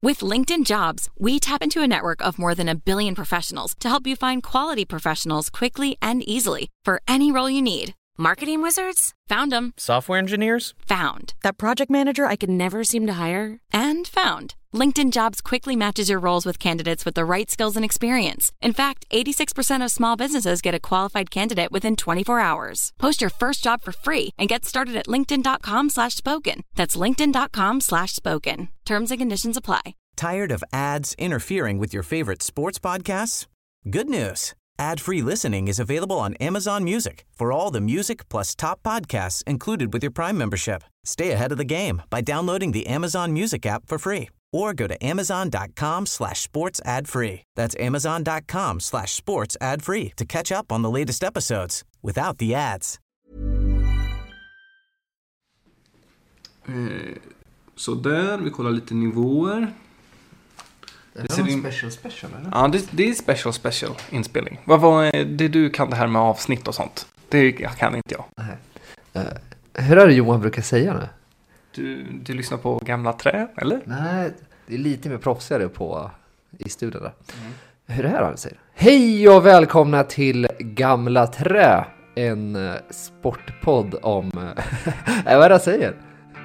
With LinkedIn Jobs, we tap into a network of more than 1 billion professionals to help you find quality professionals quickly and easily for any role you need. Marketing wizards? Found them. Software engineers? Found. That project manager I could never seem to hire? And found. LinkedIn Jobs quickly matches your roles with candidates with the right skills and experience. In fact, 86% of small businesses get a qualified candidate within 24 hours. Post your first job for free and get started at linkedin.com/spoken. That's linkedin.com/spoken. Terms and conditions apply. Tired of ads interfering with your favorite sports podcasts? Good news. Ad-free listening is available on Amazon Music for all the music plus top podcasts included with your Prime membership. Stay ahead of the game by downloading the Amazon Music app for free or go to amazon.com/sports ad free. That's amazon.com/sports ad free to catch up on the latest episodes without the ads. Så där, vi kollar lite nivåer. Det är special eller? Ja, det är special inspelning. Vad är det du kan det här med avsnitt och sånt? Det kan inte jag. Nej. Hur är det Johan brukar säga nu? Du lyssnar på Gamla Trä, eller? Nej, det är lite mer proffsigare i studion där. Hur är det han säger? Hej och välkomna till Gamla Trä, en sportpodd om... vad är det jag säger?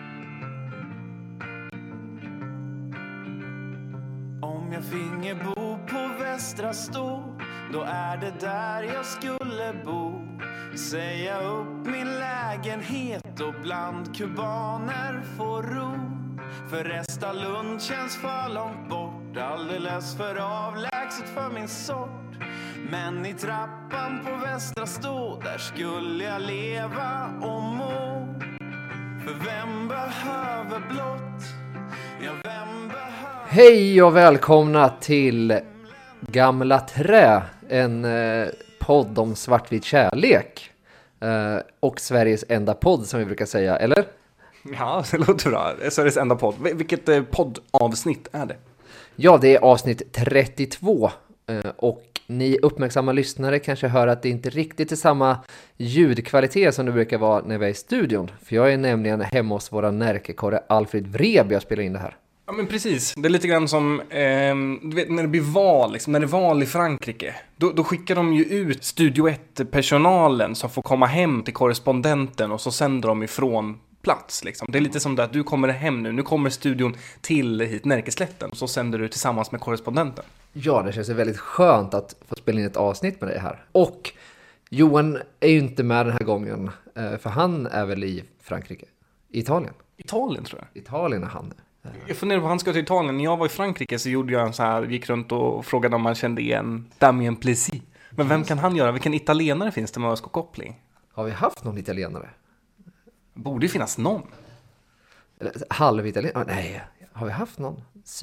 Om jag finge bo på Västra Stå, då är det där jag skulle bo. Säga upp min lägenhet och bland kubaner få ro. För Restalund känns för långt bort, alldeles för avlägset för min sort. Men i trappan på Västra Stå, där skulle jag leva och må. För vem behöver blått? Ja, vem behöver... Hej och välkomna till Gamla Trä, en podd om svartvit kärlek. Och Sveriges enda podd som vi brukar säga, eller? Ja, det låter bra. Sveriges enda podd. Vilket poddavsnitt är det? Ja, det är avsnitt 32. Och ni uppmärksamma lyssnare kanske hör att det inte riktigt är samma ljudkvalitet som det brukar vara när vi är i studion. För jag är nämligen hemma hos våra närkekorre Alfred Vreby och spelar in det här. Ja, men precis. Det är lite grann som du vet, när det blir val, liksom, när det är val i Frankrike. Då skickar de ju ut Studio 1-personalen som får komma hem till korrespondenten och så sänder de ifrån plats. Liksom. Det är lite som det att du kommer hem nu. Nu kommer studion till hit, Närkeslätten. Och så sänder du tillsammans med korrespondenten. Ja, det känns väldigt skönt att få spela in ett avsnitt med dig här. Och Johan är ju inte med den här gången. För han är väl i Frankrike. I Italien. Italien tror jag. Italien är han. Jag funderar på han ska till Italien. När jag var i Frankrike så gjorde jag en så här, gick runt och frågade om man kände igen Damien Plessis. Men vem kan han göra? Vilken italienare finns det med öskokoppling? Har vi haft någon italienare? Borde ju finnas någon. Halvitalienare? Nej, har vi haft någon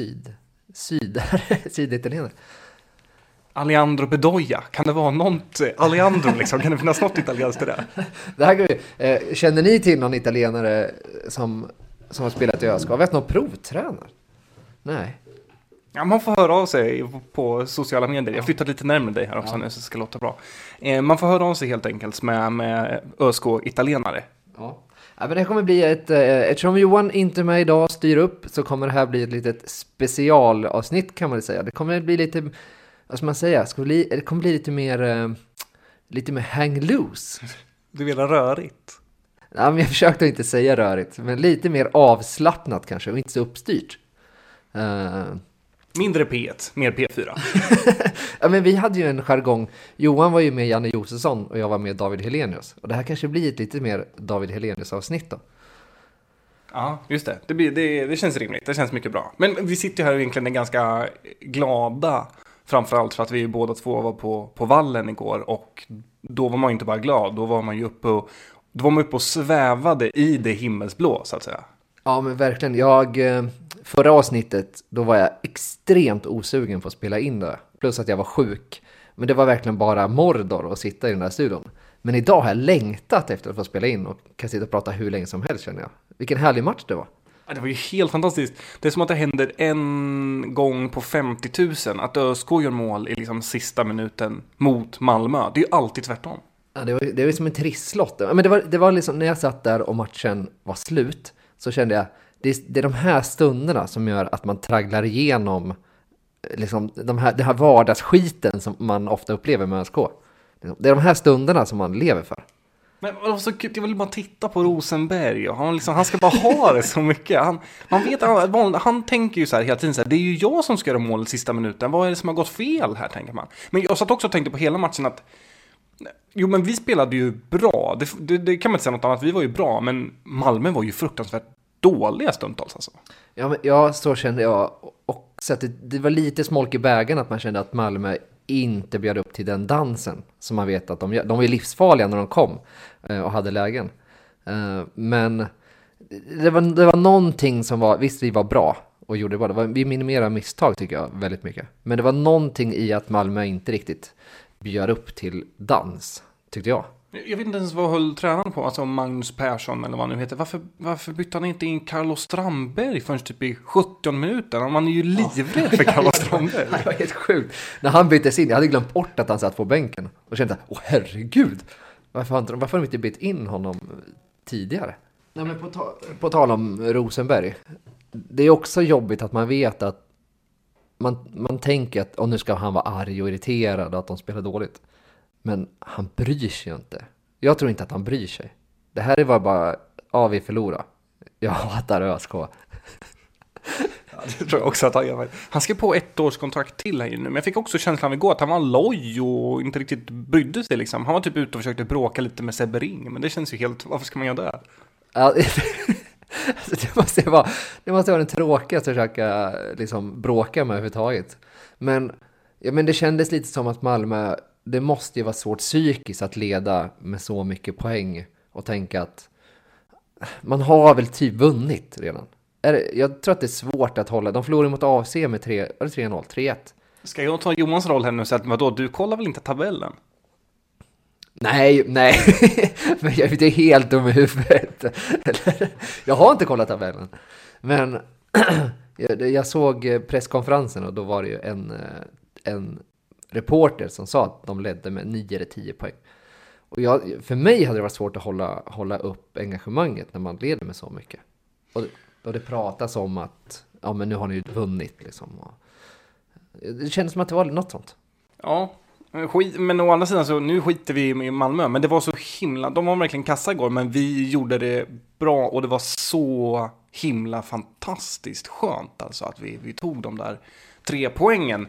syditalienare? Alejandro Bedoya. Kan det vara något Alejandro liksom? Kan det finnas något italienskt i det? Det här känner ni till någon italienare som har spelat i ÖSK? Har vi haft någon provtränare? Nej. Ja, man får höra av sig på sociala medier. Jag flyttar lite närmare dig här också nu så det ska låta bra. Man får höra av sig helt enkelt med ÖSK-italienare. Ja. Ja, men det kommer bli eftersom Johan inte är med idag styr upp så kommer det här bli ett litet specialavsnitt kan man säga. Det kommer bli lite, vad ska man säga, det kommer bli lite mer hang loose. Du vill ha rörigt? Ja, men jag försökte inte säga rörigt, men lite mer avslappnat kanske och inte så uppstyrt. Mindre P1, mer P4. Ja, men vi hade ju en jargong. Johan var ju med Janne Josefsson och jag var med David Helenius. Och det här kanske blir ett lite mer David Helenius avsnitt då. Ja, just det. Det känns rimligt. Det känns mycket bra. Men vi sitter ju här och egentligen är ganska glada. Framförallt för att vi båda två var på vallen igår. Och då var man ju inte bara glad. Då var man ju uppe och svävade i det himmelsblå så att säga. Ja, men verkligen. Förra avsnittet, då var jag extremt osugen på att spela in det. Plus att jag var sjuk. Men det var verkligen bara Mordor att sitta i den där studion. Men idag har jag längtat efter att få spela in och kan sitta och prata hur länge som helst känner jag. Vilken härlig match det var. Ja, det var ju helt fantastiskt. Det är som att det händer en gång på 50 000 att ÖSK gör mål i liksom sista minuten mot Malmö. Det är ju alltid tvärtom. Ja, det var som en trisslott. Men det var liksom när jag satt där och matchen var slut så kände jag det är de här stunderna som gör att man tragglar igenom liksom den här vardagsskiten som man ofta upplever med ÖSK. Det är de här stunderna som man lever för. Men vad så kul, jag vill bara titta på Rosenberg och han ska bara ha det så mycket. Han tänker ju så här hela tiden så här, det är ju jag som ska göra mål sista minuten. Vad är det som har gått fel här, tänker man. Men jag satt också och tänkte på hela matchen att jo, men vi spelade ju bra. Det kan man inte säga något annat. Vi var ju bra, men Malmö var ju fruktansvärt dåliga stundtals alltså. Ja, så kände jag också att det var lite smolk i bägaren att man kände att Malmö inte bjöd upp till den dansen som man vet att de var ju livsfarliga när de kom och hade lägen. Men det var någonting som var, visst vi var bra och gjorde det bra. Vi minimerade misstag tycker jag väldigt mycket. Men det var någonting i att Malmö inte riktigt bjöd upp till dans, tyckte jag. Jag vet inte ens vad höll tränaren på, alltså Magnus Persson eller vad han nu heter. Varför bytte han inte in Carlos Strandberg förrän typ i 70 minuter? Man är ju livrädd för Carlos Strandberg. Det var helt sjukt. När han byttes in, jag hade glömt bort att han satt på bänken. Och kände, herregud, varför har de inte bytt in honom tidigare? Nej, men på tal om Rosenberg. Det är också jobbigt att man vet att man tänker att nu ska han vara arg och irriterad och att de spelar dåligt. Men han bryr sig ju inte. Jag tror inte att han bryr sig. Det här är bara, vi förlorar. Jag hatar ÖSK. Ja, det tror jag också att han gör. Han ska på 1 års kontrakt till här nu. Men jag fick också känslan igår att han var loj och inte riktigt brydde sig liksom. Han var typ ute och försökte bråka lite med Sebbe Ring. Men det känns ju helt, varför ska man göra det? Ja, det måste vara den tråkigaste att försöka liksom bråka med överhuvudtaget. Men det kändes lite som att Malmö, det måste ju vara svårt psykiskt att leda med så mycket poäng och tänka att man har väl typ vunnit redan. Jag tror att det är svårt att hålla. De förlorade mot AFC med 3-0, 3-1. Ska jag ta Johans roll här nu och säga att vadå, du kollar väl inte tabellen? Nej, men jag är helt dum i huvudet. Jag har inte kollat tabellen. Men jag såg presskonferensen och då var det ju en reporter som sa att de ledde med 9 eller 10 poäng. Och för mig hade det varit svårt att hålla upp engagemanget när man leder med så mycket. Och det pratas om att men nu har ni ju vunnit liksom. Det kändes som att det var något sånt. Ja, men å andra sidan så nu skiter vi i Malmö. Men det var så himla, de var verkligen kassa igår, men vi gjorde det bra och det var så himla fantastiskt skönt alltså att vi tog de där 3 poängen.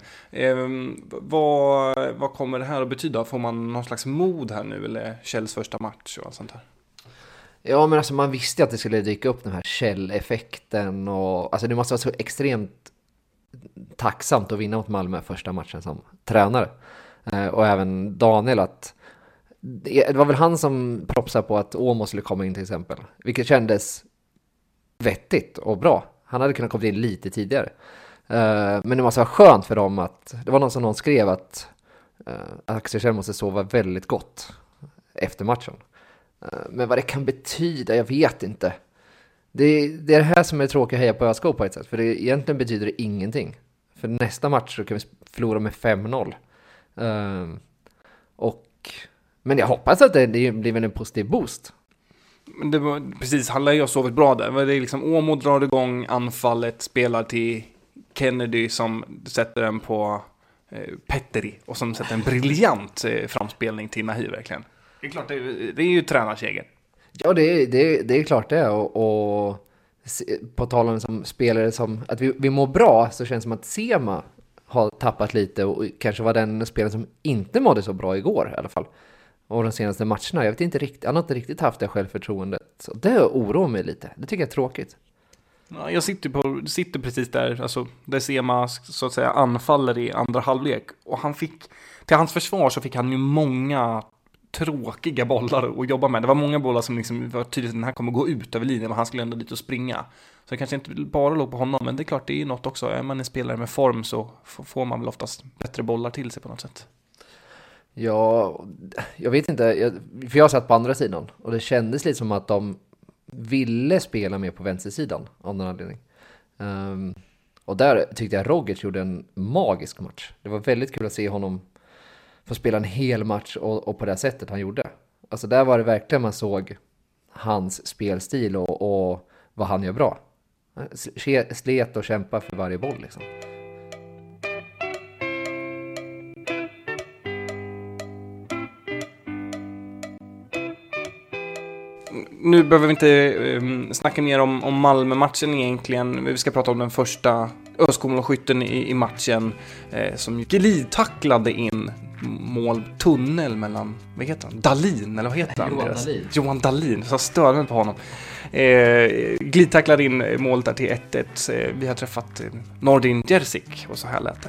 Vad kommer det här att betyda? Får man någon slags mod här nu eller Kjells första match och allt sånt här? Ja, men alltså man visste att det skulle dyka upp den här Kjell-effekten och alltså det måste vara så extremt tacksamt att vinna mot Malmö första matchen som tränare. Och även Daniel att det var väl han som propsade på att Åmo skulle komma in till exempel. Vilket kändes vettigt och bra. Han hade kunnat komma in lite tidigare. Men det måste vara skönt för dem att det var någon skrev att Axel Kjell måste sova väldigt gott efter matchen. Men vad det kan betyda, jag vet inte. Det är det här som är tråkigt att heja på ÖSK på ett sätt. För egentligen betyder det ingenting. För nästa match så kan vi förlora med 5-0. Men jag hoppas att det blir en positiv boost. Det var, precis, han lär ju ha sovit bra där. Det är liksom Åmo drar igång anfallet, spelar till Kennedy som sätter den på Petteri och som sätter en briljant framspelning till Nahi verkligen. Det är klart, det är ju tränarseger. Ja, det är klart det. Och på tal om som spelare som att vi mår bra så känns det som att Sema har tappat lite och kanske var den spelaren som inte mådde så bra igår i alla fall. Och de senaste matcherna, jag vet inte riktigt, han har inte riktigt haft det självförtroendet. Så det oroar mig lite. Det tycker jag är tråkigt. Ja, jag sitter precis där, alltså där Sema så att säga anfaller i andra halvlek och han fick, till hans försvar så fick han ju många tråkiga bollar att jobba med. Det var många bollar som liksom var tydligt att den här kommer gå ut över linjen men han skulle ändå dit och springa. Så det kanske inte bara låg på honom, men det är klart det är ju något också. Är man en spelare med form så får man väl oftast bättre bollar till sig på något sätt. Ja, jag vet inte, för jag satt på andra sidan och det kändes lite som att de ville spela mer på vänstersidan av någon anledning. Och där tyckte jag Rogic gjorde en magisk match. Det var väldigt kul att se honom få spela en hel match och på det sättet han gjorde. Alltså där var det verkligen man såg hans spelstil och vad han gör bra. Slet och kämpa för varje boll liksom. Nu behöver vi inte snacka mer om Malmö-matchen egentligen. Vi ska prata om den första Öskommålskytten i matchen som glidtacklade in måltunnel mellan, vad heter han? Dahlin, eller vad heter han? Johan Dahlin, så störande på honom. Glidtacklade in målet där till 1-1. Vi har träffat Nordin Djersik och så här lät det.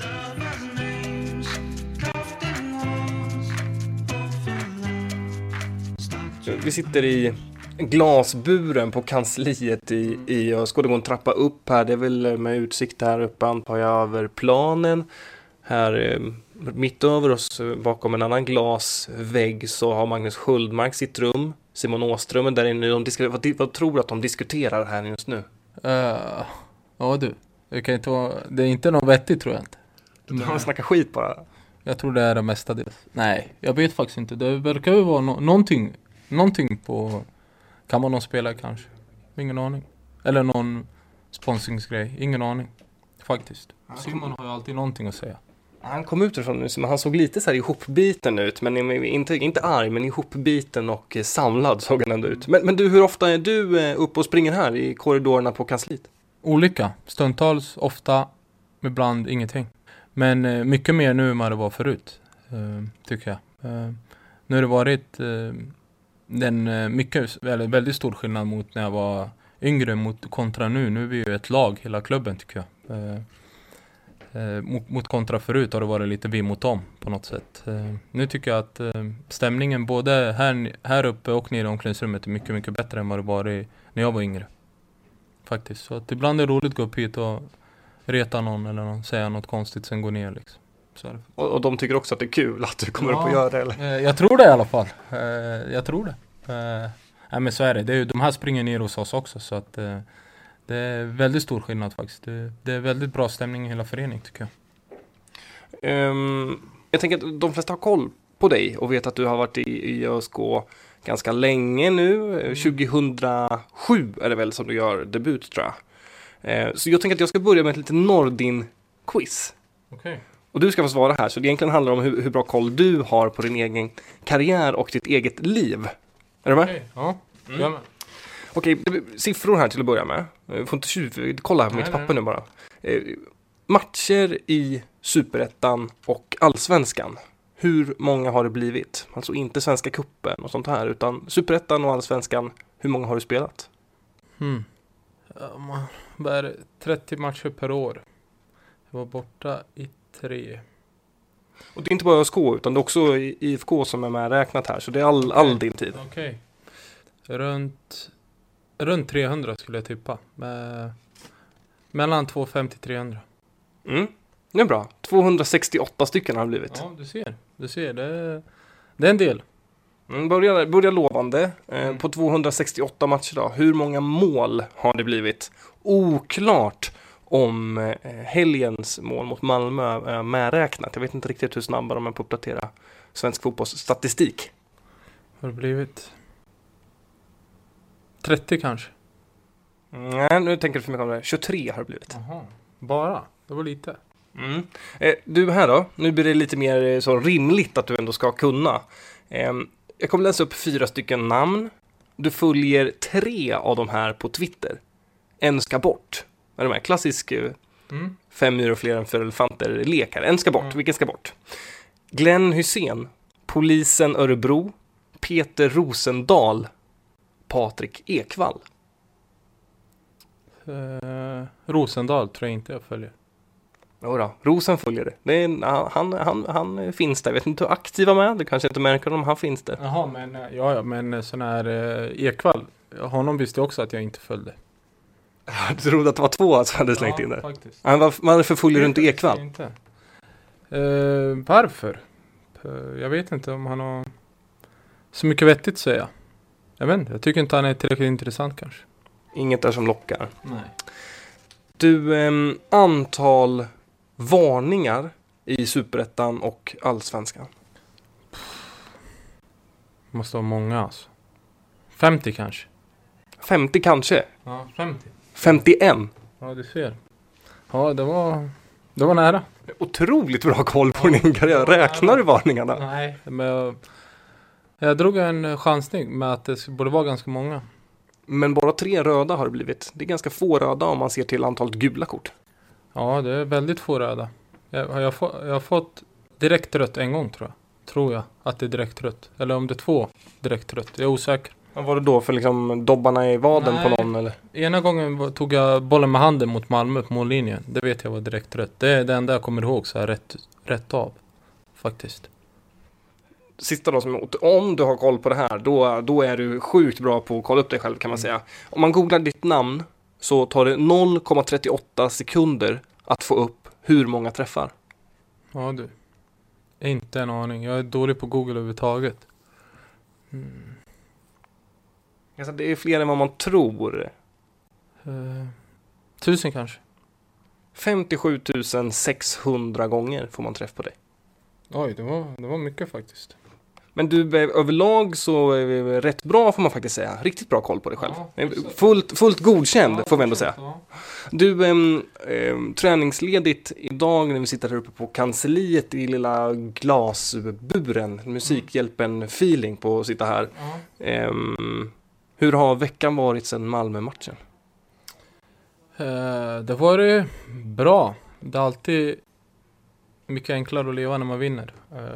Vi sitter i glasburen på kansliet i ÖSK. Det går en trappa upp här. Det är väl med utsikt här uppe, antar jag, över planen. Här mitt över oss, bakom en annan glasvägg, så har Magnus Sköldmark sitt rum. Simon Åström är där inne. Vad tror du att de diskuterar här just nu? Ja du, det är inte något vettigt, tror jag inte. De snackar skit bara. Jag tror det är det mesta del. Nej, jag vet faktiskt inte. Det verkar ju vara någonting på... Kan man någon spela kanske? Ingen aning. Eller någon sponsringsgrej. Ingen aning. Faktiskt. Simon har ju alltid någonting att säga. Han kom ut ifrån nu, men han såg lite så här ihopbiten ut. Men inte arg, men ihopbiten och samlad såg han ändå ut. Men du, hur ofta är du uppe och springer här i korridorerna på kansliet? Olika. Stundtals, ofta, ibland ingenting. Men mycket mer nu än vad det var förut. Tycker jag. Nu har det varit... väldigt stor skillnad mot när jag var yngre kontra nu. Nu är vi ju ett lag, hela klubben, tycker jag. Mot kontra förut har det varit lite vi mot dem på något sätt. Nu tycker jag att stämningen både här uppe och nere i omklädningsrummet är mycket, mycket bättre än vad det var när jag var yngre. Faktiskt. Så att ibland är det roligt att gå upp hit och reta någon eller säga något konstigt, sen gå ner liksom. Och de tycker också att det är kul att du kommer upp och gör det, eller? Jag tror det i alla fall. Jag tror det. Nej, men så är det. De här springer ner hos oss också, så att det är väldigt stor skillnad faktiskt. Det är väldigt bra stämning i hela föreningen, tycker jag. Jag tänker att de flesta har koll på dig och vet att du har varit i ÖSK ganska länge nu. 2007 är det väl som du gör debut, tror jag. Så jag tänker att jag ska börja med ett litet Nordin-quiz. Okej. Och du ska få svara här, så det egentligen handlar om hur bra koll du har på din egen karriär och ditt eget liv. Är du med? Okej, ja. Mm. Okej, siffror här till att börja med. Jag får inte kolla här på mitt papper nu bara. Matcher i Superettan och Allsvenskan. Hur många har det blivit? Alltså inte Svenska cupen och sånt här, utan Superettan och Allsvenskan. Hur många har du spelat? Vad är det? 30 matcher per år. Jag var borta i 3. Och det är inte bara ÖSK, utan det är också IFK som är med räknat här. Så det är all din tid. Okej. Runt 300 skulle jag tippa. Mellan 250-300. Det är bra. 268 stycken har det blivit. Ja, du ser. Det är en del. Börjar lovande. På 268 matcher då. Hur många mål har det blivit? Oklart om helgens mål mot Malmö är medräknat. Jag vet inte riktigt hur snabba de är på att uppdatera svensk fotbollsstatistik. Har det blivit 30 kanske? Nej, nu tänker du för mycket om det. 23 har det blivit. Aha. Bara? Det var lite. Du här då, nu blir det lite mer så rimligt att du ändå ska kunna. Jag kommer läsa upp 4 stycken namn. Du följer 3 av de här på Twitter. En ska bort. Är det med? Klassisk 5 myror fler än 4 elefanter lekar. En ska bort. Vilken ska bort? Glenn Hussein, Polisen Örebro, Peter Rosendal, Patrik Ekvall. Rosendal tror jag inte jag följer. Jodå, Rosen följer det. Han finns där. Jag vet inte hur aktiva med. Du kanske inte märker om han finns där. Jaha, men sån här Ekvall. Honom visste jag också att jag inte följde. Du trodde att det var 2 som hade slängt in där? Faktiskt. Varför följer du inte Ekvall? Inte. Varför? Jag vet inte om han har så mycket vettigt att säga. Jag vet inte. Jag tycker inte han är tillräckligt intressant kanske. Inget där som lockar. Nej. Du, antal varningar i Superettan och Allsvenskan? Måste vara många alltså. 50 kanske. 50 kanske? Ja, 50. 51. Ja, du ser. Ja, det var nära. Otroligt bra koll på din karriär. Räknar du varningarna? Nej, men jag drog en chansning med att det borde vara ganska många. Men bara 3 röda har det blivit. Det är ganska få röda om man ser till antalet gula kort. Ja, det är väldigt få röda. Jag har fått direkt rött en gång tror jag att det är direkt rött. Eller om det är 2 direkt rött. Jag är osäker. Vad var det då för liksom dobbarna i vaden på någon eller? Ena gången tog jag bollen med handen mot Malmö på mållinjen. Det vet jag var direkt rött. Det är det enda jag kommer ihåg så här rätt av. Faktiskt. Sista då, om du har koll på det här, då är du sjukt bra på att kolla upp dig själv kan man säga. Om man googlar ditt namn så tar det 0,38 sekunder att få upp hur många träffar. Ja du. Inte en aning. Jag är dålig på Google överhuvudtaget. Alltså, det är fler än vad man tror. 1000 kanske. 57 600 gånger får man träff på dig. Oj, det var mycket faktiskt. Men du överlag så är rätt bra får man faktiskt säga. Riktigt bra koll på dig själv. Ja, fullt godkänd får vi ändå säga. Ja. Du, träningsledigt idag när vi sitter här uppe på kansliet i lilla glasburen. Musikhjälpen-feeling på att sitta här. Ja. Hur har veckan varit sedan Malmö-matchen? Det var bra. Det är alltid mycket enklare att leva när man vinner.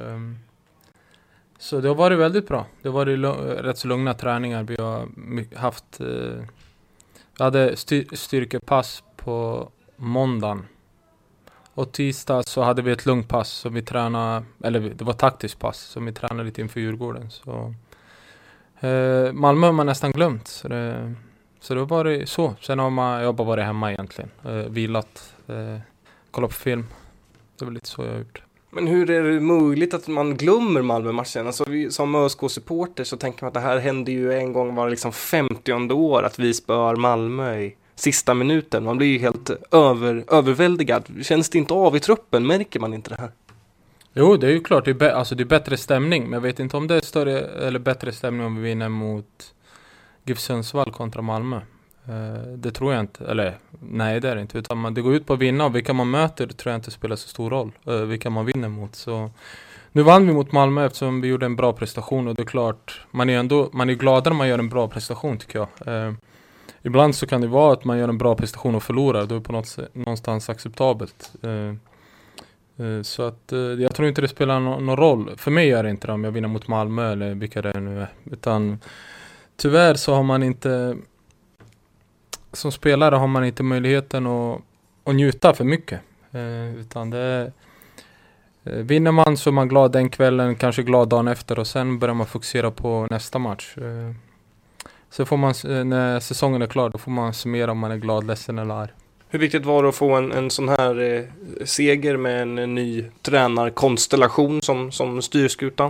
Så det har varit väldigt bra. Det har varit rätt så lugna träningar. Vi har haft... Vi hade styrkepass på måndagen. Och tisdag så hade vi ett lugnt pass som vi tränade... Eller det var taktiskt pass som vi tränade lite inför Djurgården. Så, Malmö har man nästan glömt. Så det har varit så. Sen har jag bara varit hemma egentligen. Vilat. Kollat på film. Det var lite så jag har gjort. Men hur är det möjligt att man glömmer Malmö-matchen? Alltså som ÖSK-supporter så tänker man att det här hände ju en gång var liksom 50:e år att vi spör Malmö i sista minuten. Man blir ju helt överväldigad. Känns det inte av i truppen? Märker man inte det här? Jo, det är ju klart. Det är bättre stämning. Men jag vet inte om det är större eller bättre stämning om vi vinner mot GIF Sundsvall kontra Malmö. Det tror jag inte. Eller nej, det är det inte. Utan det går ut på att vinna. Och vilka man möter tror jag inte spelar så stor roll. Vilka man vinner mot. Så nu vann vi mot Malmö eftersom vi gjorde en bra prestation. Och det är klart, man är gladare när man gör en bra prestation tycker jag. Ibland så kan det vara att man gör en bra prestation och förlorar. Då är det på någonstans acceptabelt. Så att jag tror inte det spelar någon roll. För mig gör det inte det om jag vinner mot Malmö eller vilka det nu är. Utan tyvärr så har man inte... Som spelare har man inte möjligheten att njuta för mycket. Utan vinner man så är man glad den kvällen, kanske glad dagen efter. Och sen börjar man fokusera på nästa match. Så får man, när säsongen är klar, då får man summera om man är glad, ledsen eller arg. Hur viktigt var det att få en sån här seger med en ny tränarkonstellation som styrskutan?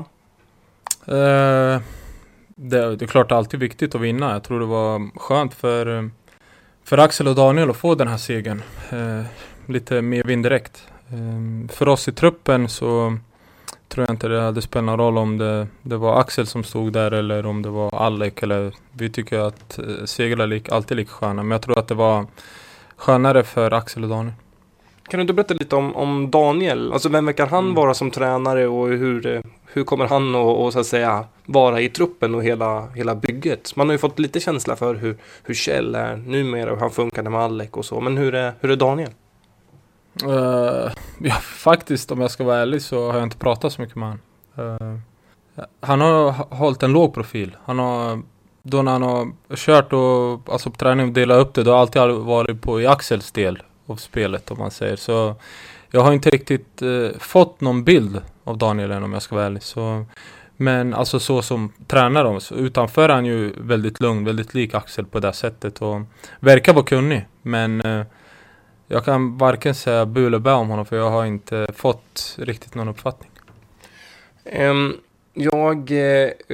Det är klart alltid viktigt att vinna. Jag tror det var skönt för Axel och Daniel att få den här segern. Lite mer vind direkt. För oss i truppen så tror jag inte det hade spelat någon roll om det var Axel som stod där eller om det var Alec. Vi tycker att segrar är alltid lika sköna. Men jag tror att det var skönare för Axel och Daniel. Kan du inte berätta lite om Daniel? Alltså vem verkar han vara som tränare och hur kommer han att så att säga vara i truppen och hela bygget? Man har ju fått lite känsla för hur Kjell är numera och hur han funkar med Alec och så. Men hur är Daniel? Ja, faktiskt om jag ska vara ärlig så har jag inte pratat så mycket med han. Han har hållit en låg profil. Då när han har kört och alltså på träning och delat upp det, då har alltid varit i Axels del av spelet om man säger. Så jag har inte riktigt fått någon bild av Daniel än om jag ska vara ärlig. Så, men alltså så som tränare utanför är han ju väldigt lugn, väldigt lik Axel på det sättet och verkar vara kunnig. Men jag kan varken säga bu eller bä om honom för jag har inte fått riktigt någon uppfattning. Jag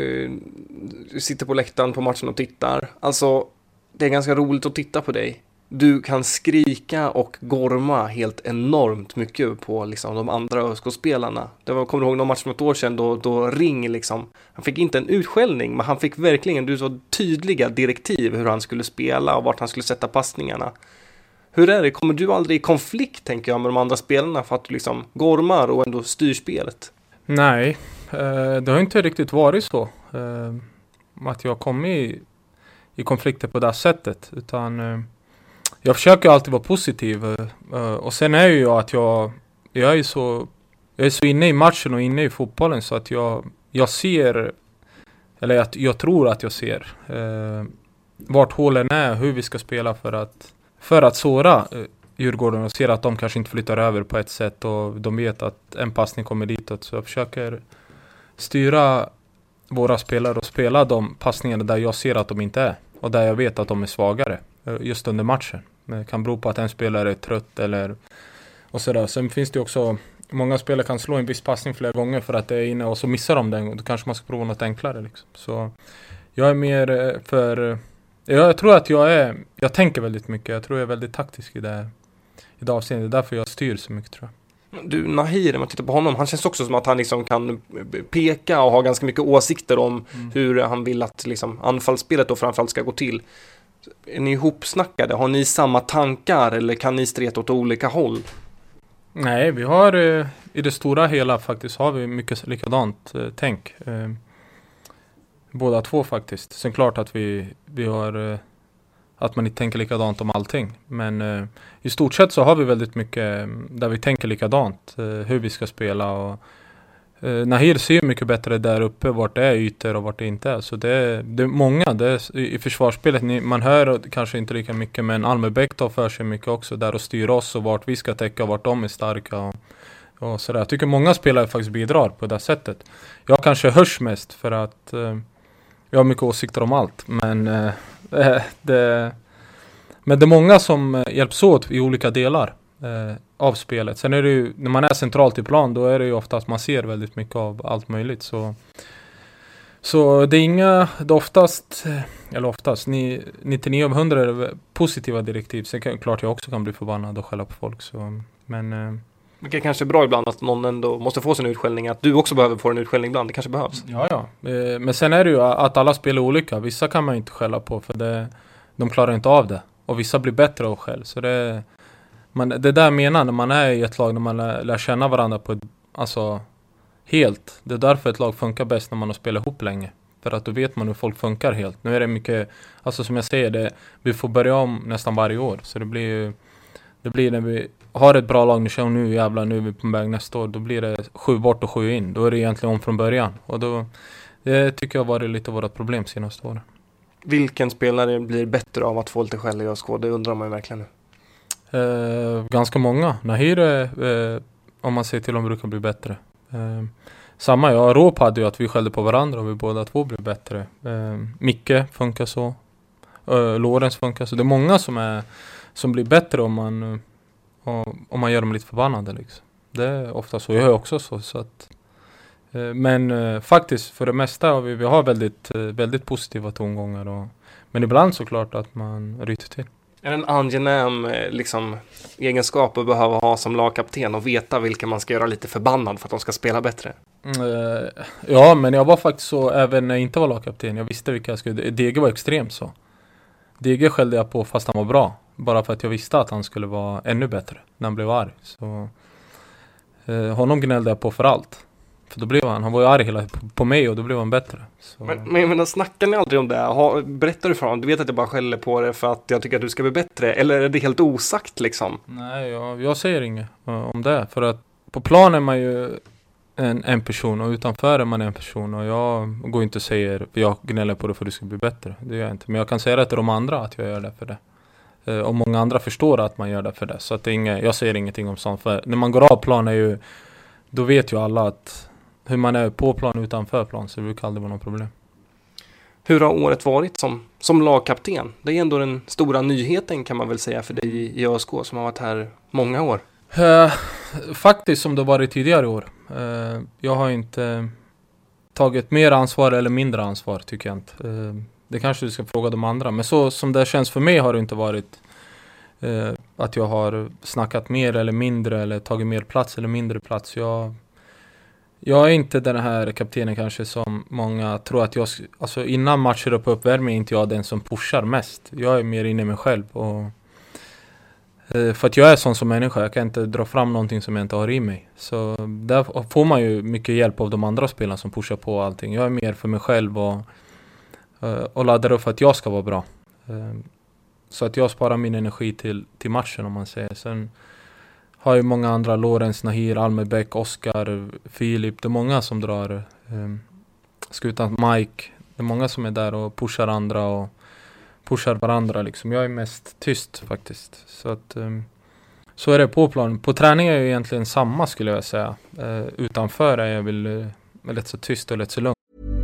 sitter på läktaren på matchen och tittar. Alltså, det är ganska roligt att titta på dig. du kan skrika och gorma helt enormt mycket på liksom, de andra ÖSK-spelarna. Kommer du ihåg någon match för ett år sedan då Ring liksom, han fick inte en utskällning, men han fick verkligen så tydliga direktiv hur han skulle spela och vart han skulle sätta passningarna. Hur är det? Kommer du aldrig i konflikt, tänker jag, med de andra spelarna för att du liksom gormar och ändå styr spelet? Nej, det har inte riktigt varit så. Att jag kom i konflikter på det sättet. Utan jag försöker alltid vara positiv. Och sen är ju att jag är så inne i matchen och inne i fotbollen så att jag ser, eller jag tror att jag ser vart hålen är, hur vi ska spela för att såra Djurgården och ser att de kanske inte flyttar över på ett sätt och de vet att en passning kommer ditåt. Så jag försöker styra våra spelare och spela de passningarna där jag ser att de inte är och där jag vet att de är svagare just under matchen. Det kan bero på att en spelare är trött eller och sådär. Sen finns det också, många spelare kan slå en viss passning flera gånger för att det är inne och så missar de den och då kanske man ska prova något enklare liksom. Så jag är mer jag tror att jag tänker väldigt mycket. Jag tror jag är väldigt taktisk i det avseendet. Det är därför jag styr så mycket, tror jag. Du, Nahir, när man tittar på honom, han känns också som att han liksom kan peka och ha ganska mycket åsikter om hur han vill att liksom anfallsspelet då framförallt ska gå till. Är ni ihopsnackade? Har ni samma tankar eller kan ni streta åt olika håll? Nej, vi har i det stora hela faktiskt har vi mycket likadant tänk. Båda två faktiskt. Sen klart att vi har att man inte tänker likadant om allting. Men i stort sett så har vi väldigt mycket där vi tänker likadant. Hur vi ska spela. Och, Nahir ser mycket bättre där uppe vart det är ytor och vart det inte är. Så det är många. I försvarsspelet, man hör kanske inte lika mycket. Men Almebäck tar för sig mycket också där och styr oss och vart vi ska täcka och vart de är starka. Och sådär. Jag tycker många spelare faktiskt bidrar på det sättet. Jag kanske hörs mest för att jag har mycket åsikter om allt. Men det är många som hjälps åt i olika delar av spelet. Sen är det ju, när man är centralt i plan, då är det ju ofta att man ser väldigt mycket av allt möjligt. Så det är oftast 99 av 100 är positiva direktiv. Sen klart jag också kan bli förbannad och skälla på folk. Det kanske är bra ibland att någon ändå måste få sin utskällning. Att du också behöver få en utskällning ibland. Det kanske behövs. Ja. Men sen är det ju att alla spelar olika. Vissa kan man inte skälla på för de klarar inte av det. Och vissa blir bättre av skäll. Så det där jag menar när man är i ett lag, när man lär känna varandra på helt. Det är därför ett lag funkar bäst när man har spelat ihop länge. För att då vet man hur folk funkar helt. Nu är det mycket, som jag säger, vi får börja om nästan varje år. Så det blir när vi har ett bra lag, nu är vi på väg nästa år. Då blir det 7 bort och 7 in. Då är det egentligen om från början. Och det tycker jag har varit lite vårt problem senaste åren. Vilken spelare blir bättre av att få lite skäll i ÖSK? Det undrar man ju verkligen nu. Ganska många. Nahir, om man ser till dem, brukar bli bättre. Samma, Råp hade ju att vi skällde på varandra och vi båda två blev bättre. Micke funkar så. Lorenz funkar så. Det är många som blir bättre om man gör dem lite förbannade. Liksom. Det är ofta så. Jag är också så att, men faktiskt för det mesta har vi har väldigt, väldigt positiva tongångar. Men ibland såklart att man ryter till. Är det en angenäm egenskap att behöva ha som lagkapten och veta vilka man ska göra lite förbannad för att de ska spela bättre? Ja, men jag var faktiskt så även när jag inte var lagkapten. Jag visste vilka jag skulle. Dege var extremt så. Dege skällde jag på fast han var bra. Bara för att jag visste att han skulle vara ännu bättre när han blev arg. Så honom gnällde jag på för allt. För då blev han var ju arg på mig och då blev han bättre. Så. Men snackar ni aldrig om det? Berättar du för honom? Du vet att jag bara skäller på det för att jag tycker att du ska bli bättre. Eller är det helt osagt liksom? Nej, jag säger inget om det. För att på plan är man ju en person och utanför är man en person. Och jag går inte och säger jag gnäller på det för att du ska bli bättre. Det gör jag inte. Men jag kan säga det till de andra att jag gör det för det. Och många andra förstår att man gör det för det. Så att jag säger ingenting om sånt. För när man går av plan då vet ju alla att hur man är på plan och utanför plan. Så det brukar aldrig vara något problem. Hur har året varit som lagkapten? Det är ändå den stora nyheten kan man väl säga för dig i ÖSK som har varit här många år. Faktiskt som det varit tidigare år. Jag har inte tagit mer ansvar eller mindre ansvar tycker jag inte. Det kanske du ska fråga de andra. Men så som det känns för mig har det inte varit att jag har snackat mer eller mindre eller tagit mer plats eller mindre plats. Jag är inte den här kaptenen kanske som många tror att jag... Alltså innan matcher och på uppvärmning är inte jag den som pushar mest. Jag är mer inne i mig själv. Och, för att jag är sån som människa. Jag kan inte dra fram någonting som jag inte har i mig. Så där får man ju mycket hjälp av de andra spelarna som pushar på allting. Jag är mer för mig själv och laddar upp för att jag ska vara bra. Så att jag sparar min energi till matchen om man säger. Sen har ju många andra, Lorenz, Nahir, Almebäck, Oskar, Filip. Det är många som drar skutan, Mike. Det är många som är där och pushar andra och pushar varandra liksom. Jag är mest tyst faktiskt. Så att så är det på plan. På träning är jag egentligen samma skulle jag säga. Utanför är jag väl rätt så tyst och rätt så lugn.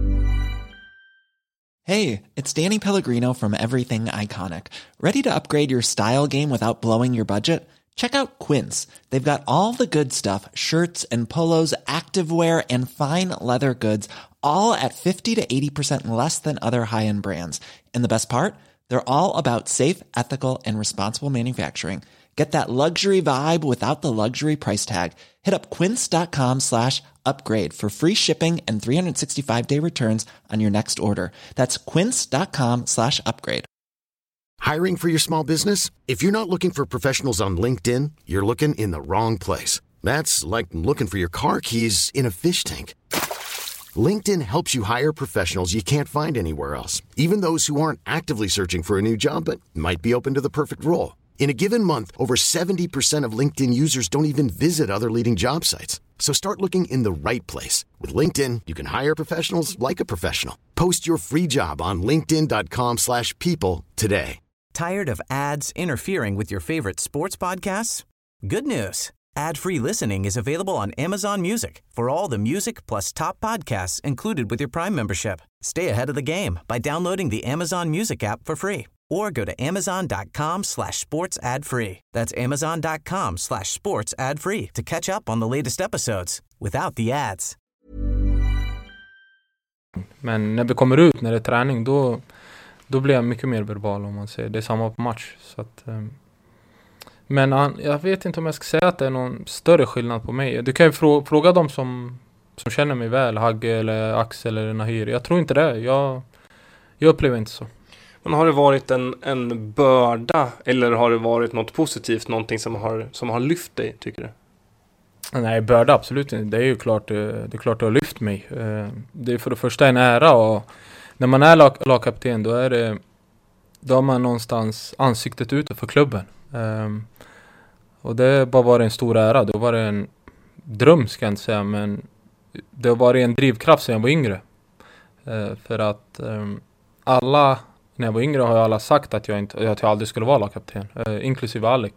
Hey, it's Danny Pellegrino from Everything Iconic. Ready to upgrade your style game without blowing your budget? Check out Quince. They've got all the good stuff, shirts and polos, activewear and fine leather goods, all at 50 to 80% less than other high-end brands. And the best part? They're all about safe, ethical and responsible manufacturing. Get that luxury vibe without the luxury price tag. Hit up quince.com/upgrade for free shipping and 365-day returns on your next order. That's quince.com/upgrade. Hiring for your small business? If you're not looking for professionals on LinkedIn, you're looking in the wrong place. That's like looking for your car keys in a fish tank. LinkedIn helps you hire professionals you can't find anywhere else, even those who aren't actively searching for a new job but might be open to the perfect role. In a given month, over 70% of LinkedIn users don't even visit other leading job sites. So start looking in the right place. With LinkedIn, you can hire professionals like a professional. Post your free job on linkedin.com/people today. Tired of ads interfering with your favorite sports podcasts? Good news. Ad-free listening is available on Amazon Music for all the music plus top podcasts included with your Prime membership. Stay ahead of the game by downloading the Amazon Music app for free or go to amazon.com/sports ad free. That's amazon.com/sports ad free to catch up on the latest episodes without the ads. Men när vi kommer ut, när det är träning, då blir jag mycket mer verbal om man säger. Det är samma på match. Så att, men jag vet inte om jag ska säga att det är någon större skillnad på mig. Du kan ju fråga dem som känner mig väl, Hagge eller Axel eller Nahir. Jag tror inte det. Jag upplever inte så. Men har det varit en börda eller har det varit något positivt, någonting som har lyft dig, tycker du? Nej, börda absolut inte. Det är ju klart, det är klart det har lyft mig. Det är för det första en ära, och när man är lagkapten då har man någonstans ansiktet ute för klubben. Och det bara var en stor ära. Det var en dröm, ska jag inte säga, men det var en drivkraft sedan jag var yngre. För att alla, när jag var yngre har alla sagt att jag aldrig skulle vara lagkapten, inklusive Alec.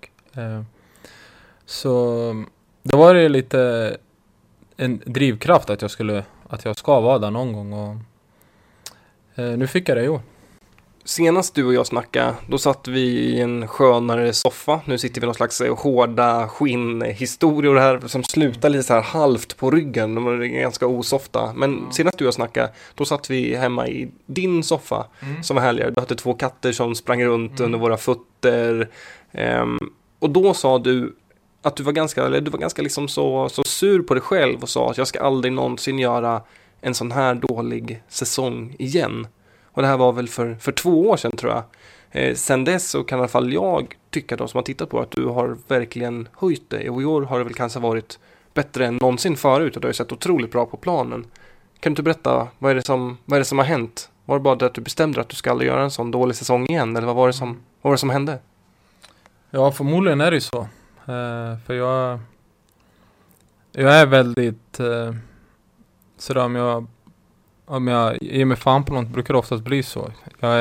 Så det var det lite en drivkraft att jag ska vara där någon gång, och nu fick jag det i år. Senast du och jag snackade, då satt vi i en skönare soffa. Nu sitter vi i någon slags hårda skinnhistorier här som slutar lite så här halvt på ryggen. De är ganska osofta. Men senast du och jag snackade, då satt vi hemma i din soffa som var härligare. Du hade 2 katter som sprang runt under våra fötter. Och då sa du att du var ganska liksom så sur på dig själv och sa att jag ska aldrig någonsin göra en sån här dålig säsong igen. Och det här var väl för 2 år sedan, tror jag. Sen dess så kan i alla fall jag tycka, de som har tittat på, att du har verkligen höjt dig. Och i år har det väl kanske varit bättre än någonsin förut. Och du har ju sett otroligt bra på planen. Kan du inte berätta, vad är det som har hänt? Var det bara det att du bestämde att du ska aldrig göra en sån dålig säsong igen? Eller vad var det som hände? Ja, förmodligen är det så. För jag är väldigt sådär, om jag ger mig fan på något, brukar det oftast bli så.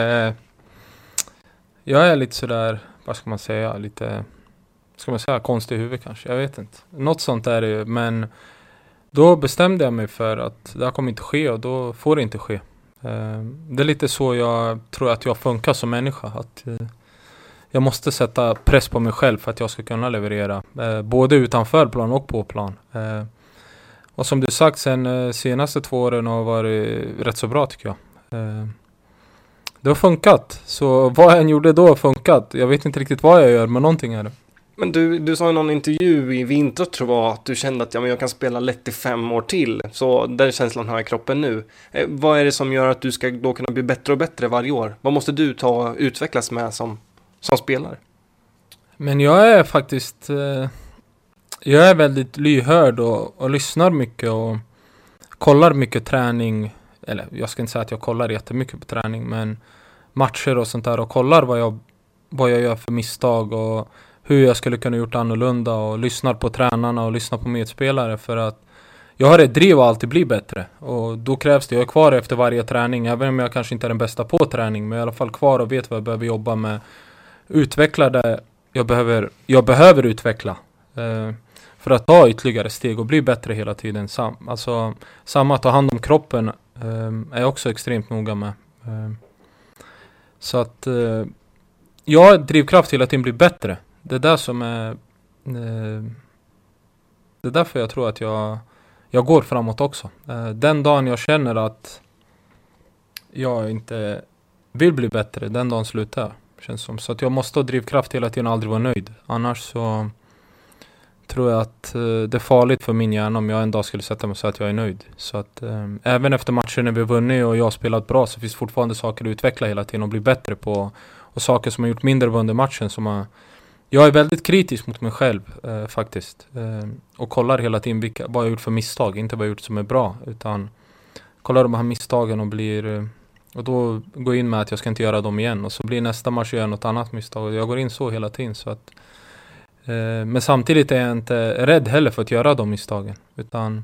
Jag är lite sådär, vad ska man säga, konstig i huvudet kanske, jag vet inte. Något sånt är det ju, men då bestämde jag mig för att det här kommer inte ske, och då får det inte ske. Det är lite så jag tror att jag funkar som människa, att jag måste sätta press på mig själv för att jag ska kunna leverera, både utanför plan och på plan. Och som du sagt, sen senaste 2 åren har varit rätt så bra, tycker jag. Det har funkat. Så vad jag än gjorde då har funkat. Jag vet inte riktigt vad jag gör, men någonting är det. Men du sa i någon intervju i vinter tror jag att du kände att jag kan spela lätt i 5 år till. Så den känslan har jag i kroppen nu. Vad är det som gör att du ska då kunna bli bättre och bättre varje år? Vad måste du utvecklas med som spelare? Men jag är faktiskt... jag är väldigt lyhörd och lyssnar mycket och kollar mycket träning. Eller jag ska inte säga att jag kollar jättemycket på träning, men matcher och sånt där. Och kollar vad jag gör för misstag och hur jag skulle kunna gjort annorlunda. Och lyssnar på tränarna och lyssnar på medspelare, för att jag har ett driv och alltid bli bättre. Och då krävs det, jag är kvar efter varje träning. Även om jag kanske inte är den bästa på träning, men jag är i alla fall kvar och vet vad jag behöver jobba med. Utveckla det jag behöver utveckla. För att ta ytterligare steg och bli bättre hela tiden. Samma att ta hand om kroppen är jag också extremt noga med. Så att jag har drivkraft hela tiden bli bättre. Det är där som är... det är därför jag tror att jag går framåt också. Den dagen jag känner att jag inte vill bli bättre, den dagen slutar jag. Känns som. Så att jag måste ha drivkraft hela tiden och aldrig vara nöjd. Annars så tror jag att det är farligt för min hjärna om jag en dag skulle sätta mig och säga att jag är nöjd. Så att även efter matchen när vi vunnit och jag har spelat bra, så finns fortfarande saker att utveckla hela tiden och bli bättre på. Och saker som har gjort mindre under matchen som jag är väldigt kritisk mot mig själv faktiskt. Och kollar hela tiden vad jag gjort för misstag. Inte vad jag gjort som är bra, utan kollar de här misstagen och och då går jag in med att jag ska inte göra dem igen. Och så blir nästa match jag gör något annat misstag. Och jag går in så hela tiden. Så att, men samtidigt är jag inte rädd heller för att göra de misstagen. Utan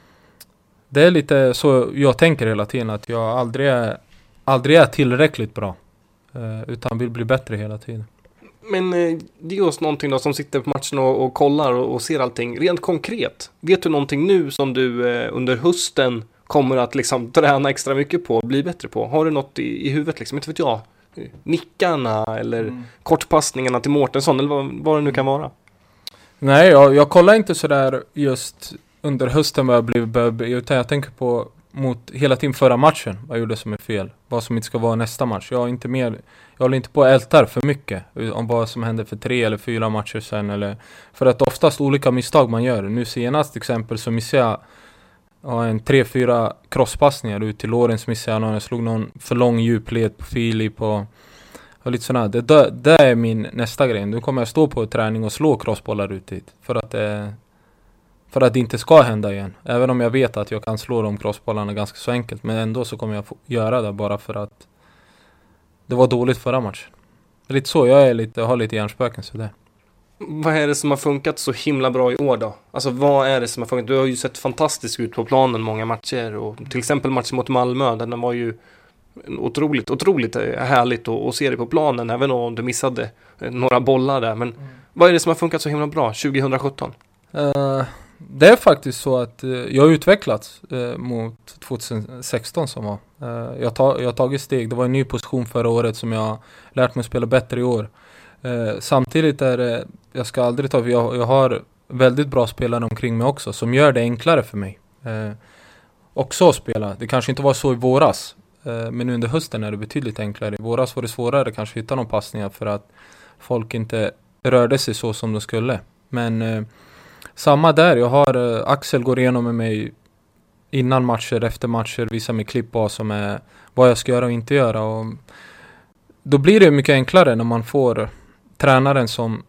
det är lite så jag tänker hela tiden. Att jag aldrig är tillräckligt bra. Utan vill bli bättre hela tiden. Men det är oss någonting då som sitter på matchen och kollar och ser allting. Rent konkret, vet du någonting nu som du under hösten kommer att liksom träna extra mycket på och bli bättre på? Har du något i huvudet liksom? Inte vet jag. Nickarna eller kortpassningarna till Mårtensson eller vad det nu kan vara. Nej, jag kollar inte sådär just under hösten vad jag blev, utan jag tänker på mot hela tiden förra matchen. Vad jag gjorde som är fel. Vad som inte ska vara nästa match. Jag håller inte på att älta för mycket om vad som hände för 3 eller 4 matcher sen. Eller, för att oftast olika misstag man gör. Nu senast exempel så missade jag en 3-4 crosspassningar ut till Lorentz missade jag. Jag slog någon för lång djupled på Filip och lite sådär. Det är min nästa grej. Nu kommer jag stå på träning och slå crossbollar ut dit. För att det inte ska hända igen. Även om jag vet att jag kan slå de crossbollarna ganska så enkelt. Men ändå så kommer jag göra det bara för att det var dåligt förra matchen. Lite så, jag har lite hjärnspöken så det. Vad är det som har funkat så himla bra i år då? Alltså vad är det som har funkat? Du har ju sett fantastisk ut på planen många matcher. Och till exempel matchen mot Malmö, den var ju otroligt härligt att se dig på planen. Även om du missade några bollar där. Men vad är det som har funkat så himla bra 2017? Det är faktiskt så att jag har utvecklats mot 2016 som var. Jag har tagit steg. Det var en ny position förra året som jag lärt mig att spela bättre i år. Samtidigt är det, jag ska aldrig ta, jag har väldigt bra spelare omkring mig också som gör det enklare för mig. Också att spela. Det kanske inte var så i våras. Men under hösten är det betydligt enklare. I våras var det svårare kanske hitta någon passningar för att folk inte rörde sig så som de skulle. Men samma där, jag har Axel går igenom med mig innan matcher, efter matcher, visar mig klipp på som är vad jag ska göra och inte göra. Och då blir det mycket enklare när man får tränarna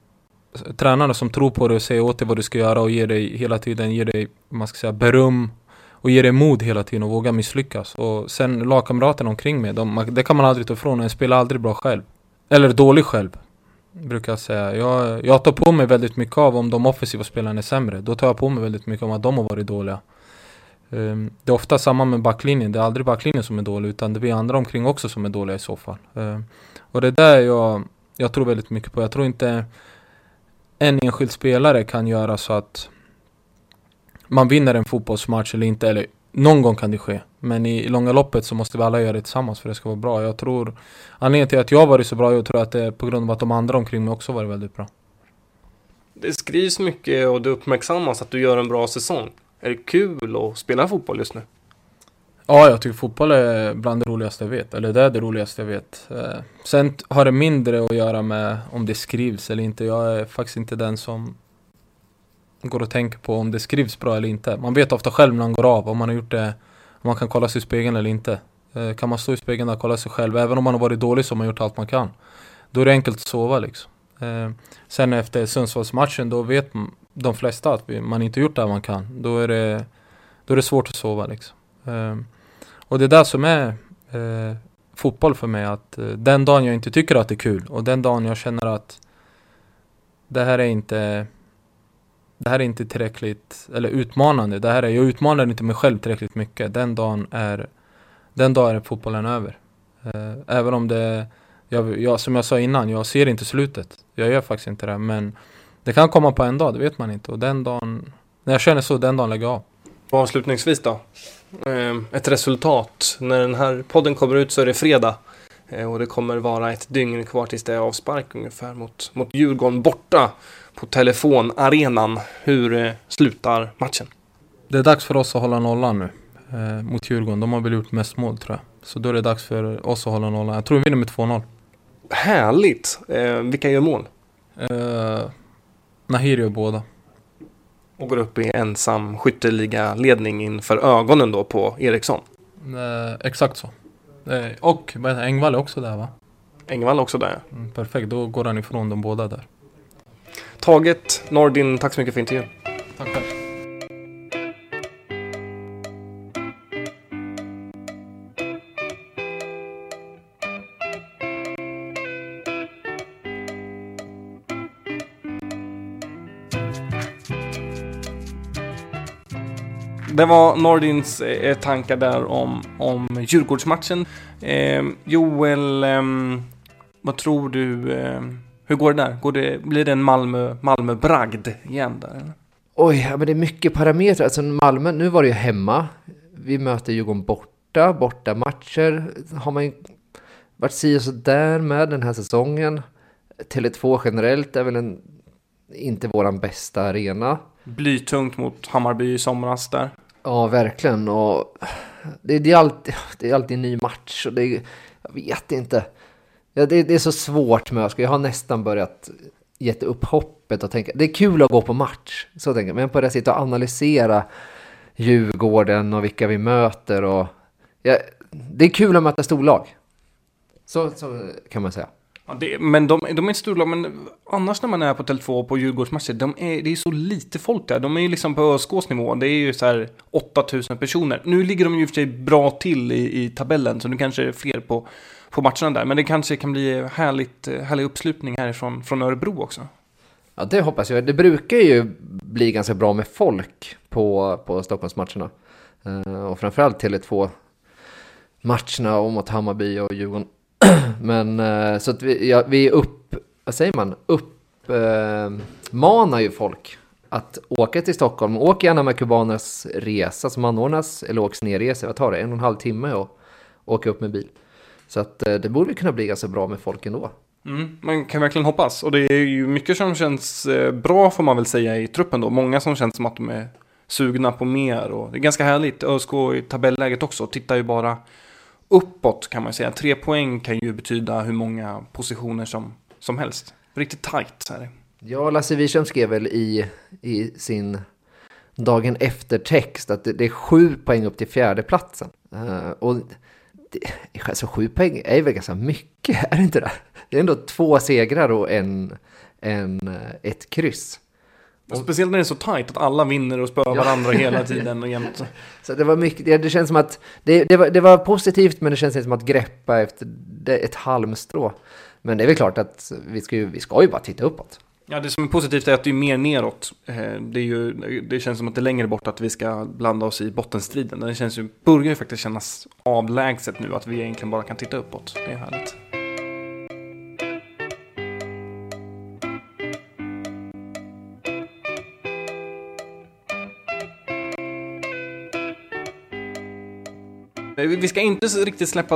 som tror på dig och säger åt dig vad du ska göra och ger dig man ska säga, beröm och ger dig mod hela tiden och vågar misslyckas. Och sen lagkamraterna omkring mig, det kan man aldrig ta ifrån. Jag spelar aldrig bra själv. Eller dålig själv. Brukar jag säga. Jag tar på mig väldigt mycket av om de offensiva spelarna är sämre. Då tar jag på mig väldigt mycket om att de har varit dåliga. Det är ofta samma med backlinjen. Det är aldrig backlinjen som är dålig, utan det blir andra omkring också som är dåliga i så fall. Och det är där jag tror väldigt mycket på. Jag tror inte en enskild spelare kan göra så att man vinner en fotbollsmatch eller inte. Eller någon gång kan det ske. Men i långa loppet så måste vi alla göra det tillsammans för det ska vara bra. Jag tror, anledningen till att jag har varit så bra, jag tror att det är på grund av att de andra omkring mig också varit väldigt bra. Det skrivs mycket och det uppmärksammas att du gör en bra säsong. Är det kul att spela fotboll just nu? Ja, jag tycker fotboll är bland det roligaste jag vet. Eller det är det roligaste jag vet. Sen har det mindre att göra med om det skrivs eller inte. Jag är faktiskt inte den som går och tänker på om det skrivs bra eller inte. Man vet ofta själv när man går av om man har gjort det, om man kan kolla sig i spegeln eller inte. Kan man stå i spegeln och kolla sig själv, även om man har varit dålig så har man gjort allt man kan. Då är det enkelt att sova liksom. Sen efter Sundsvallsmatchen då vet de flesta att man inte gjort det man kan. Då är det svårt att sova liksom. Och det är där som är fotboll för mig, att den dagen jag inte tycker att det är kul och den dagen jag känner att det här är inte tillräckligt eller utmanande, jag utmanar inte mig själv tillräckligt mycket, den dagen är fotbollen över. Även om jag som jag sa innan, jag ser inte slutet, jag gör faktiskt inte det, men det kan komma på en dag, det vet man inte, och den dagen, när jag känner så, den dagen lägger jag av. Och avslutningsvis då, ett resultat. När den här podden kommer ut så är det fredag. Och det kommer vara ett dygn kvar tills det är avspark ungefär mot Djurgården borta på Telefonarenan. Hur slutar matchen? Det är dags för oss att hålla nollan nu mot Djurgården. De har väl gjort mest mål tror jag. Så då är det dags för oss att hålla nollan. Jag tror vi vinner med 2-0. Härligt! Vilka gör mål? Nahir gör båda. Och går upp i ensam skytteliga ledning inför ögonen då på Eriksson. Exakt så. Och Engvall är också där va? Engvall också där. Perfekt, då går han ifrån de båda där. Taget, Nordin, tack så mycket för intervjun. Tack själv. Det var Nordins tankar där om Djurgårdsmatchen. Joel, vad tror du? Hur går det där? Blir det en Malmö-bragd igen där? Eller? Oj, men det är mycket parametrar. Alltså Malmö, nu var det ju hemma. Vi möter Djurgården borta matcher. Har man varit si och så där med den här säsongen. Tele2 generellt är väl inte våran bästa arena. Blytungt mot Hammarby i somras där. Ja, verkligen. Och det är alltid en ny match. Och jag vet inte. Ja, det är så svårt med. Jag har nästan börjat gett upp hoppet och tänka. Det är kul att gå på match. Så tänker jag. Men på det sitta och analysera Djurgården och vilka vi möter. Och, det är kul att möta storlag. Så kan man säga. Ja, men de är inte storlag, men annars när man är på Tele2 på Djurgårdsmatcher, det är så lite folk där. De är ju liksom på Öskåsnivå, det är ju så här 8000 personer. Nu ligger de ju för sig bra till i tabellen, så nu kanske det är fler på matcherna där. Men det kanske kan bli härlig uppslutning härifrån från Örebro också. Ja, det hoppas jag. Det brukar ju bli ganska bra med folk på Stockholmsmatcherna. Och framförallt Tele2-matcherna mot Hammarby och Djurgården. Men så att vi uppmanar ju folk att åka till Stockholm. Åk gärna med kubanernas resa som anordnas, eller åks ner resa. Jag tar det 1,5 timme och åka upp med bil. Så att det borde kunna bli ganska bra med folk ändå. Man kan verkligen hoppas. Och det är ju mycket som känns bra får man väl säga i truppen då. Många som känns som att de är sugna på mer. Och det är ganska härligt. ÖSK i tabelläget också. Tittar ju bara uppåt kan man säga. 3 poäng kan ju betyda hur många positioner som helst. Riktigt tajt så här. Ja, Lasse Wiersholm skrev väl i sin dagen efter text att det är 7 poäng upp till 4:e platsen. Och alltså 7 poäng är väl ganska mycket, är det inte det? Det är ändå 2 segrar och ett kryss. Och speciellt när det är så tajt att alla vinner och spöar varandra hela tiden och jämt. Så det var mycket, det känns som att det var positivt, men det känns som att greppa efter ett halmstrå. Men det är väl klart att vi ska ju bara titta uppåt. Ja, det som är positivt är att det är mer neråt. Det känns som att det är längre bort att vi ska blanda oss i bottenstriden. Det börjar ju faktiskt kännas avlägset nu att vi egentligen bara kan titta uppåt. Det är härligt. Vi ska inte riktigt släppa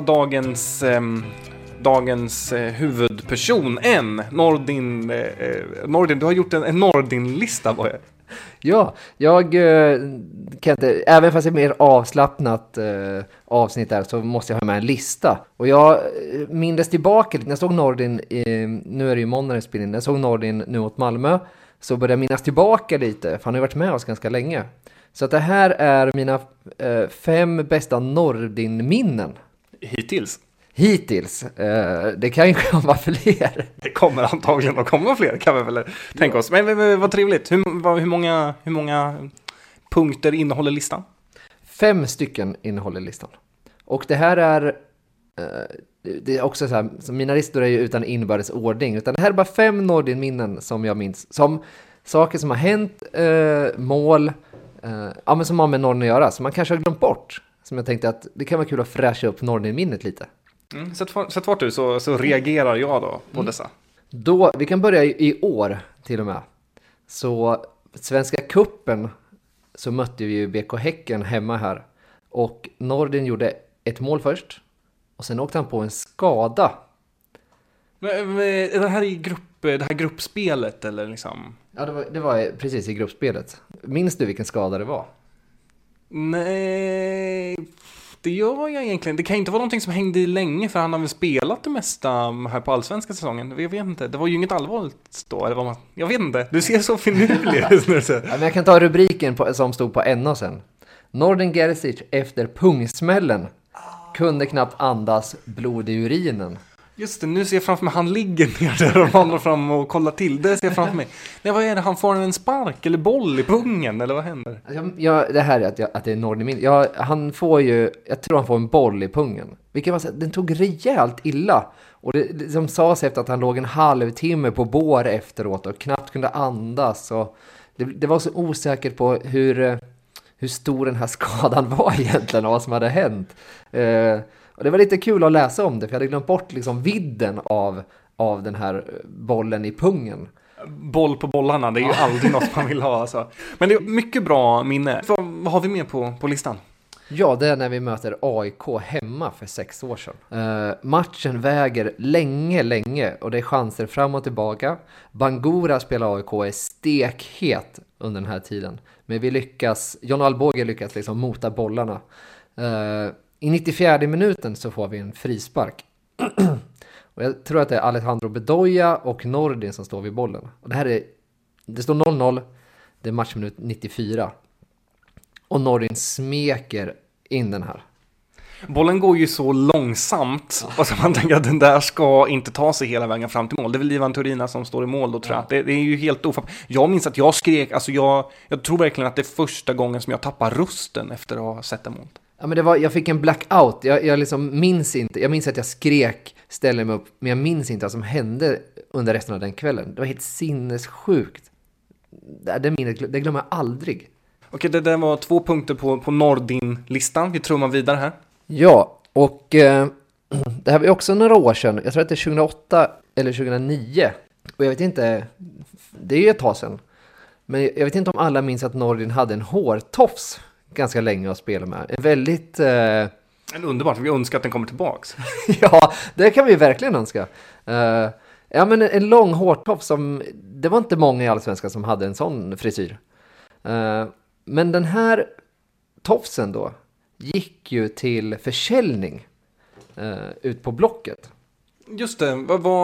dagens huvudperson än. Nordin, du har gjort en Nordin-lista, var det? Ja, jag kan inte, även fast det är mer avslappnat avsnitt där, så måste jag ha med en lista. Och jag minns tillbaka lite, när jag såg Nordin, nu är det ju måndag spelning, när jag såg Nordin nu mot Malmö, så började jag minnas tillbaka lite, för han har ju varit med oss ganska länge. Så att det här är mina 5 bästa Nordin-minnen. Hittills. Det kan ju komma fler. Det kommer antagligen att komma fler, kan vi väl tänka oss. Men vad trevligt. Hur många punkter innehåller listan? 5 stycken innehåller listan. Och det här är... det är också så här, så mina listor är ju utan inbördes ordning. Utan det här är bara 5 Nordin-minnen som jag minns. Som saker som har hänt, mål, men som har med Nordin att göra. Som man kanske har glömt bort. Som jag tänkte att det kan vara kul att fräscha upp Nordin-minnet lite. Sätt vart du så reagerar jag då på dessa. Då, vi kan börja i år till och med. Så Svenska Cupen så mötte vi ju BK Häcken hemma här. Och Nordin gjorde ett mål först. Och sen åkte han på en skada. Men, är det här det här gruppspelet eller liksom? Ja, det var precis i gruppspelet. Minns du vilken skada det var? Nej, det gör jag egentligen. Det kan inte vara någonting som hängde i länge, för han har väl spelat det mesta här på allsvenska säsongen. Jag vet inte, det var ju inget allvarligt då. Eller vad man... Jag vet inte, du ser så finurlig ut när du säger. Ja, men jag kan ta rubriken som stod på NA sen. Nordin Gerzic efter pungsmällen. Kunde knappt andas, blod i urinen. Just det, nu ser jag framför mig, han ligger ner där och vandrar fram och kollar till. Det ser jag framför mig. Nej, vad är det? Han får en spark eller boll i pungen, eller vad händer? Ja, det här är att det är Nordin. Han får ju, jag tror han får en boll i pungen. Vilket var så, den tog rejält illa. Och det som sades efter att han låg en halvtimme på bår efteråt och knappt kunde andas. Och det var så osäkert på hur stor den här skadan var egentligen och vad som hade hänt. Och det var lite kul att läsa om det, för jag hade glömt bort liksom vidden av den här bollen i pungen. Boll på bollarna, det är ju aldrig något man vill ha. Alltså. Men det är mycket bra minne. Vad har vi med på listan? Ja, det är när vi möter AIK hemma för 6 år sedan. Matchen väger länge och det är chanser fram och tillbaka. Bangura spelar AIK är stekhet under den här tiden. Men John Alvbåge lyckas liksom mota bollarna. I 94 minuten så får vi en frispark. Och jag tror att det är Alejandro Bedoya och Nordin som står vid bollen. Och det står 0-0. Det är matchminut 94. Och Nordin smeker in den här. Bollen går ju så långsamt. Och så man tänker att den där ska inte ta sig hela vägen fram till mål. Det är väl Ivan Turina som står i mål då, tror jag. Det är ju helt ofattbart. Jag minns att jag skrek. Alltså jag tror verkligen att det är första gången som jag tappar rösten efter att ha sett det mål. Ja, men jag fick en blackout. Jag liksom minns inte. Jag minns att jag skrek, ställde mig upp. Men jag minns inte vad som hände under resten av den kvällen. Det var helt sinnessjukt. Det glömmer jag aldrig. Okej, det där var 2 punkter på Nordin-listan. Vi trummar vidare här. Ja, och det här var också några år sedan. Jag tror att det är 2008 eller 2009. Och jag vet inte, det är ju ett tag sedan. Men jag vet inte om alla minns att Nordin hade en hårtofs ganska länge att spela med. En väldigt... En underbart, vi önskar att den kommer tillbaks. Ja, det kan vi verkligen önska. Ja, men en lång hårtofs som... Det var inte många i Allsvenskan som hade en sån frisyr. Men den här tofsen då gick ju till försäljning ut på Blocket. Just det,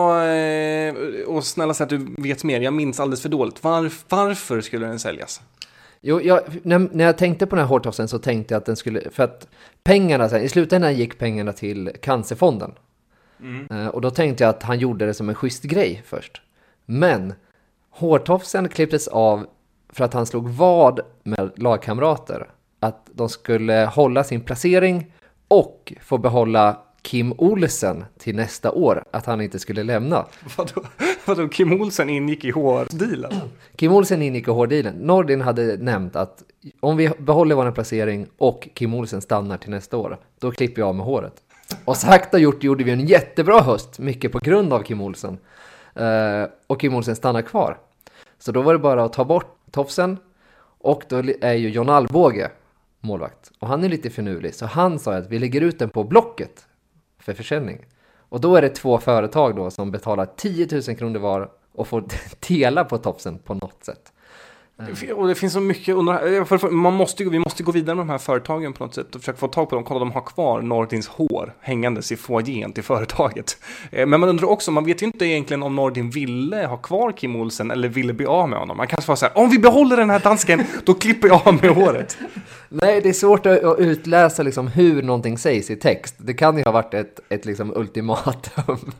och snälla säg att du vet mer, jag minns alldeles för dåligt. Varför skulle den säljas? Jo, när jag tänkte på den här hårtofsen så tänkte jag att den skulle, för att pengarna, i slutändan gick pengarna till Cancerfonden. Och då tänkte jag att han gjorde det som en schysst grej först. Men hårtofsen klipptes av för att han slog vad med lagkamrater. Att de skulle hålla sin placering och få behålla Kim Olsen till nästa år. Att han inte skulle lämna. Vadå? Kim Olsen ingick i hårdealen? Kim Olsen ingick i hårdealen. Nordin hade nämnt att om vi behåller vår placering och Kim Olsen stannar till nästa år, då klipper jag av med håret. Och sagt och gjort gjorde vi en jättebra höst. Mycket på grund av Kim Olsen. Och Kim Olsen stannar kvar. Så då var det bara att ta bort tofsen. Och då är ju John Alvbåge målvakt. Och han är lite finurlig. Så han sa att vi lägger ut den på Blocket för försäljning. Och då är det 2 företag då som betalar 10 000 kronor var och får dela på topsen på något sätt. Och det finns så mycket vi måste gå vidare med de här företagen på något sätt och försöka få tag på dem. Kolla, de har kvar Nordins hår hängandes i foajén till företaget. Men man undrar också, man vet ju inte egentligen om Nordin ville ha kvar Kim Olsen eller ville bli av med honom. Man kanske var så här, om vi behåller den här dansken, då klipper jag av med håret. Nej, det är svårt att utläsa liksom hur någonting sägs i text. Det kan ju ha varit ett liksom ultimatum.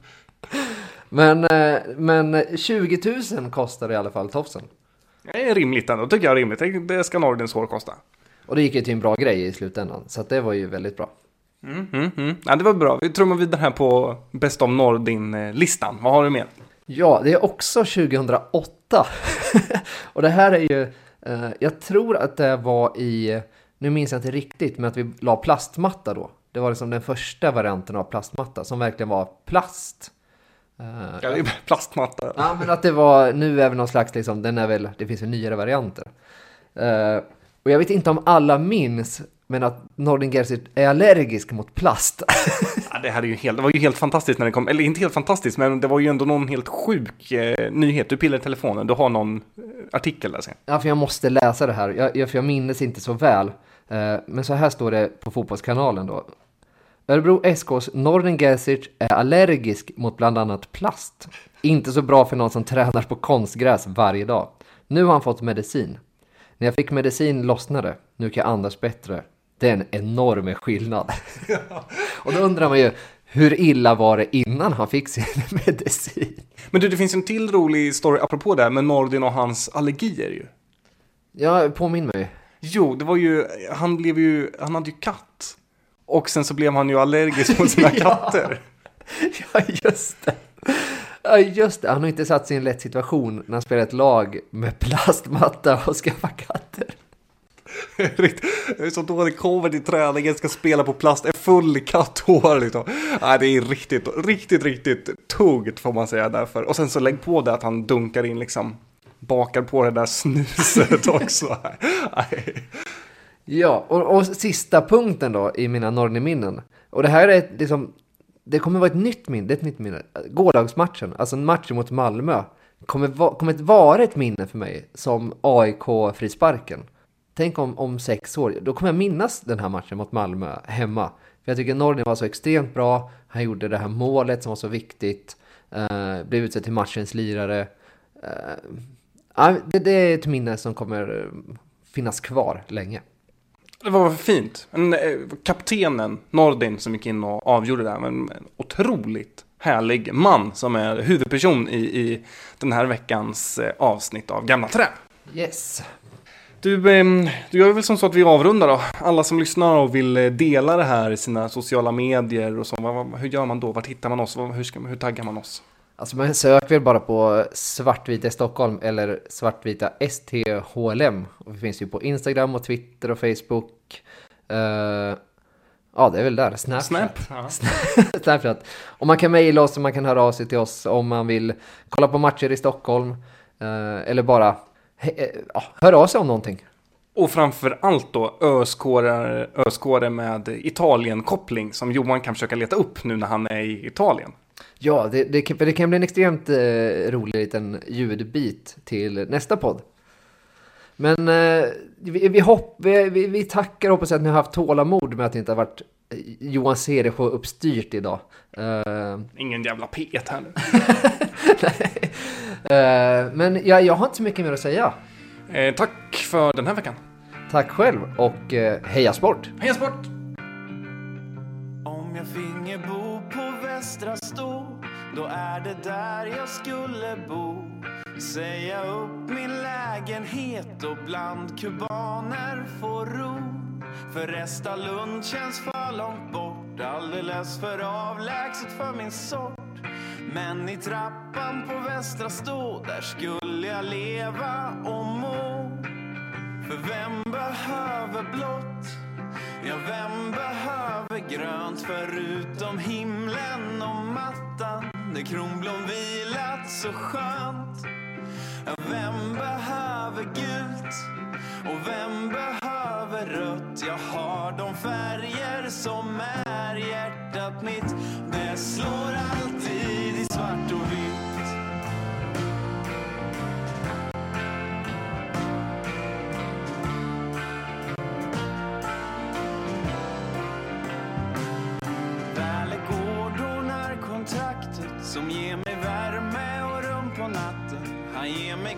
Men 20 000 kostar i alla fall tofsen. Det är rimligt ändå, tycker jag är rimligt. Det ska Nordins hår kosta. Och det gick ju till en bra grej i slutändan. Så att det var ju väldigt bra. Ja, det var bra. Vi trummar vidare här på Best of Nordin-listan. Vad har du med? Ja, det är också 2008. Och det här är ju... jag tror att det var i... Nu minns jag inte riktigt, men att vi la plastmatta då. Det var liksom den första varianten av plastmatta som verkligen var plast. Ja, det är plastmatta. Ja, men att det var... Nu är väl någon slags liksom... Det finns väl nyare varianter. Och jag vet inte om alla minns... Men att Nordin Gerzic är allergisk mot plast. Ja, det var ju helt fantastiskt när det kom. Eller inte helt fantastiskt, men det var ju ändå någon helt sjuk nyhet. Du pillar i telefonen, du har någon artikel där sen. Ja, för jag måste läsa det här. För jag minns inte så väl. Men så här står det på fotbollskanalen då. Örebro SKs Nordin Gerzic är allergisk mot bland annat plast. Inte så bra för någon som tränar på konstgräs varje dag. Nu har han fått medicin. När jag fick medicin lossnade. Nu kan jag andas bättre. Det är en enorm skillnad. Och då undrar man ju, hur illa var det innan han fick sin medicin? Men du, det finns en till rolig story apropå det här med Nordin och hans allergier ju. Ja, påminn mig. Jo, det var ju, han hade ju katt. Och sen så blev han ju allergisk mot sina katter. Ja, just det. Ja, just det. Han har inte satt sig i en lätt situation när han spelar ett lag med plastmatta och skaffar katter. Så dålig cover i träningen, ska spela på plast, är full katthår liksom. Nej, det är riktigt tungt får man säga därför. Och sen så lägg på det att han dunkar in liksom, bakar på det där snuset också. Nej. Ja, och sista punkten då i mina Nordin-minnen. Och det här är liksom, det kommer vara ett nytt minne. Gårdagsmatchen, alltså en match mot Malmö, kommer vara ett minne för mig som AIK-frisparken. Tänk om 6 år, då kommer jag minnas den här matchen mot Malmö hemma. För jag tycker Nordin var så extremt bra. Han gjorde det här målet som var så viktigt. Blev utsedd till matchens lirare. Det är ett minne som kommer finnas kvar länge. Det var fint. Kaptenen Nordin som gick in och avgjorde det här. En otroligt härlig man som är huvudperson i den här veckans avsnitt av Gamla Trä. Yes. Du gör väl som så att vi avrundar då. Alla som lyssnar och vill dela det här i sina sociala medier och så. Hur gör man då? Vart hittar man oss? Hur taggar man oss? Alltså man söker väl bara på Svartvita Stockholm eller Svartvita STHLM. Och vi finns ju på Instagram och Twitter och Facebook. Ja, det är väl där. Snapchat. Och man kan mejla oss och man kan höra av sig till oss om man vill kolla på matcher i Stockholm. Eller bara höra av sig om någonting. Och framför allt då öskåre med Italien-koppling som Johan kan försöka leta upp nu när han är i Italien. Ja, det kan bli en extremt rolig liten ljudbit till nästa podd. Men vi tackar och hoppas att ni har haft tålamod med att det inte har varit Johan Cedersjö uppstyrt idag. Ingen jävla P1 här nu. Men jag har inte så mycket mer att säga. Tack för den här veckan. Tack själv och heja sport! Heja sport! Om jag finge bo på Västra Stå, då är det där jag skulle bo. Säga upp min lägenhet och bland kubaner få ro. För Restalund känns för långt bort, alldeles för avlägset för min sort. Men i trappan på Västra Stå, där skulle jag leva och må. För vem behöver blått? Ja, vem behöver grönt förutom himlen och mattan där kronblom vilat så skönt? Ja, vem behöver gult? Och vem behöver rött? Jag har de färger som är hjärtat mitt. Det slår alltid i svart och vitt.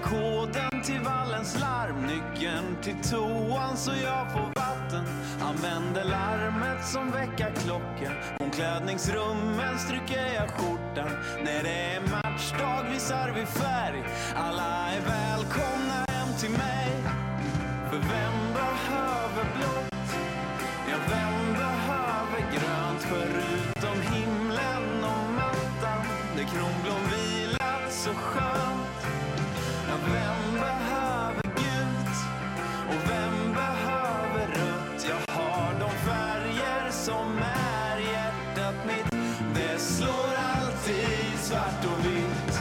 koden till vallens larm, nyckeln till toan så jag får vatten. Använder larmet som väckarklocka. Omklädningsrummen stryker jag skjortan. När det är matchdag visar vi färg. Alla är välkomna hem till mig. För vem behöver blått? Ja, vem behöver grönt? Förutom himlen och mattan där kronblom vilat så skönt. Ja, vem behöver gult? Och vem behöver rött? Jag har de färger som är hjärtat mitt. Det slår alltid svart och vitt.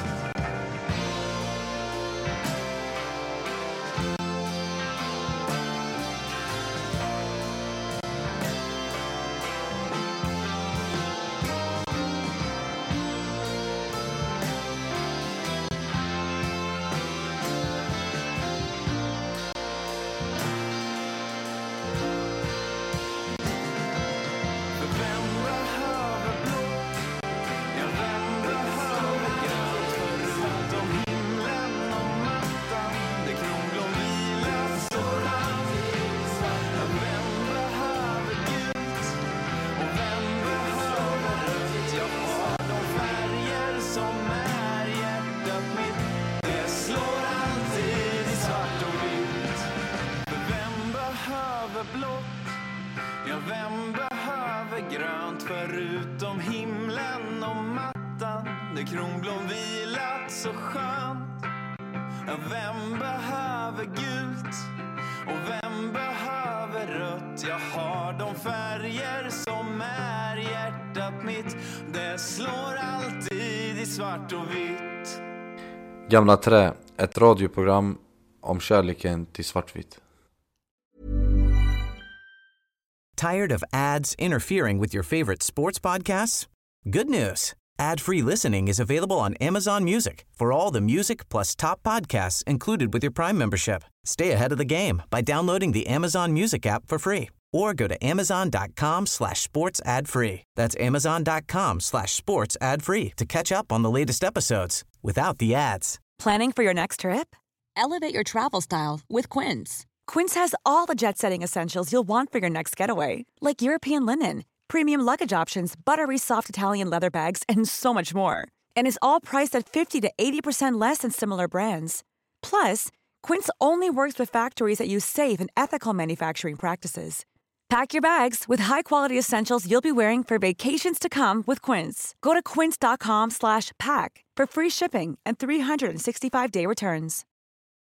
Förutom himlen och mattan där kronblom vilat så skönt. Vem behöver gult? Och vem behöver rött? Jag har de färger som är hjärtat mitt. Det slår alltid i svart och vitt. Gamla trä, ett radioprogram om kärleken till svartvitt. Tired of ads interfering with your favorite sports podcasts? Good news. Ad-free listening is available on Amazon Music for all the music plus top podcasts included with your Prime membership. Stay ahead of the game by downloading the Amazon Music app for free or go to amazon.com/sports ad free. That's amazon.com/sports ad free to catch up on the latest episodes without the ads. Planning for your next trip? Elevate your travel style with Quince. Quince has all the jet-setting essentials you'll want for your next getaway, like European linen, premium luggage options, buttery soft Italian leather bags, and so much more. And is all priced at 50 to 80% less than similar brands. Plus, Quince only works with factories that use safe and ethical manufacturing practices. Pack your bags with high-quality essentials you'll be wearing for vacations to come with Quince. Go to quince.com/pack for free shipping and 365-day returns.